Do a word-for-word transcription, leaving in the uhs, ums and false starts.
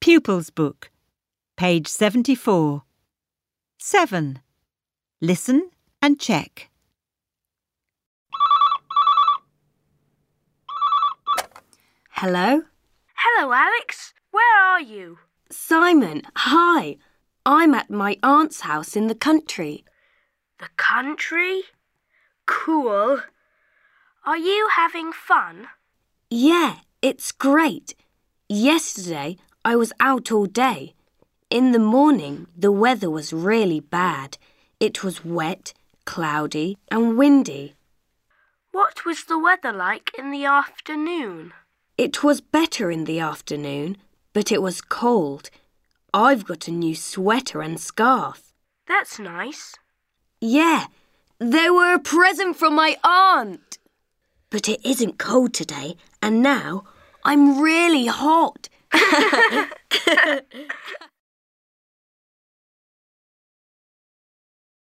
Pupils Book, page seventy-four. seven. Listen and check. Hello? Hello, Alex. Where are you? Simon, hi. I'm at my aunt's house in the country. The country? Cool. Are you having fun? Yeah, it's great. Yesterday, I was out all day. In the morning, the weather was really bad. It was wet, cloudy and windy. What was the weather like in the afternoon? It was better in the afternoon, but it was cold. I've got a new sweater and scarf. That's nice. Yeah, they were a present from my aunt. But it isn't cold today, and now I'm really hot.